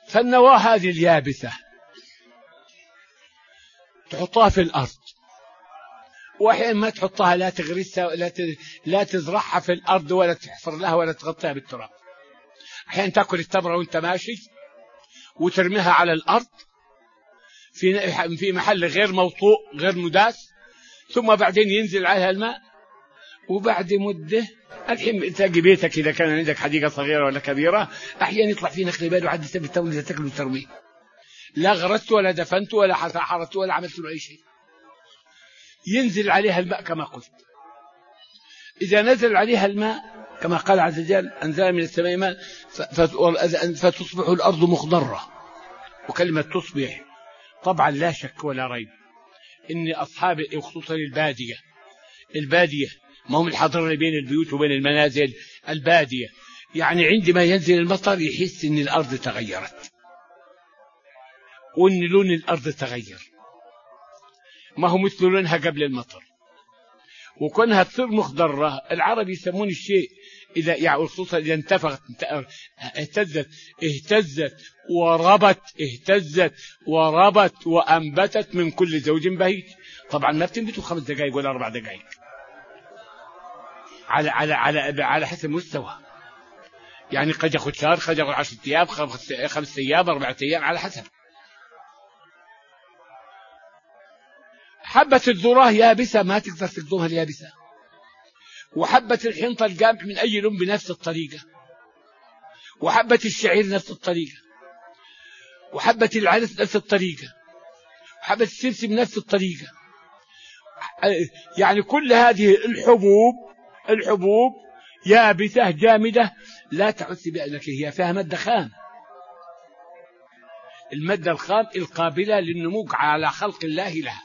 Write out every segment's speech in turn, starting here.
فالنواة هذه اليابسة تحطها في الأرض، وأحيانا ما تحطها، لا تغرسها لا تزرعها في الأرض ولا تحفر لها ولا تغطيها بالتراب. أحيانا تأكل التمرة وأنت ماشي وترميها على الأرض في محل غير موطوء غير مداس، ثم بعدين ينزل عليها الماء، وبعد مدة الحين تلاقي بيتك إذا كان عندك حديقة صغيرة ولا كبيرة أحيانا يطلع فيه نخل بال وعد تبي تولد تاكل وترميه، لا غرست ولا دفنت ولا حرثت ولا عملت له أي شيء. ينزل عليها الماء كما قلت. إذا نزل عليها الماء كما قال عز وجل أنزل من السماء ماء فتصبح الأرض مخضرة. وكلمة تصبح طبعا لا شك ولا ريب إن أصحاب خصوصا البادية ما هم الحاضرين بين البيوت وبين المنازل، البادية يعني عندما ينزل المطر يحس إن الأرض تغيرت وإن لون الأرض تغير، ما هو مثل لونها قبل المطر، وكونها تصير مخضرة. العرب يسمون الشيء إذا يعني خصوصا إذا انتفخت اهتزت وربت وأنبتت من كل زوج بهيج. طبعا ما بتنبتوا 5 دقائق ولا 4 دقائق، على حسب مستوى، يعني قد ياخذ شهر، قد ياخذ 10 أيام، 5 أيام، 4 أيام، على حسب. حبة الذرة يابسة ما تقدر تقدمها اليابسة، وحبة الحنطة القمح من أي لون بنفس الطريقة، وحبة الشعير نفس الطريقة، وحبة العدس نفس الطريقة، وحبة السمسم نفس الطريقة. يعني كل هذه الحبوب يابسة جامدة لا تحس بأنك هي فيها مادة خام. المادة الخام القابلة للنمو على خلق الله لها،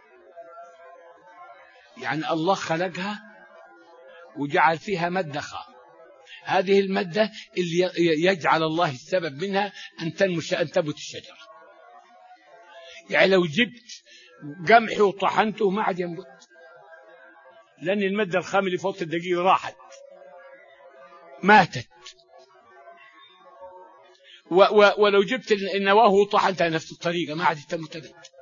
يعني الله خلقها وجعل فيها مادة خام. هذه المادة اللي يجعل الله السبب منها أن تنبت الشجرة. يعني لو جبت قمح وطحنته ما عاد ينبت، لأن المادة الخام اللي فوق الدقيق راحت ماتت. ولو جبت النواه وطحنتها نفس الطريقة ما عاد تنبت.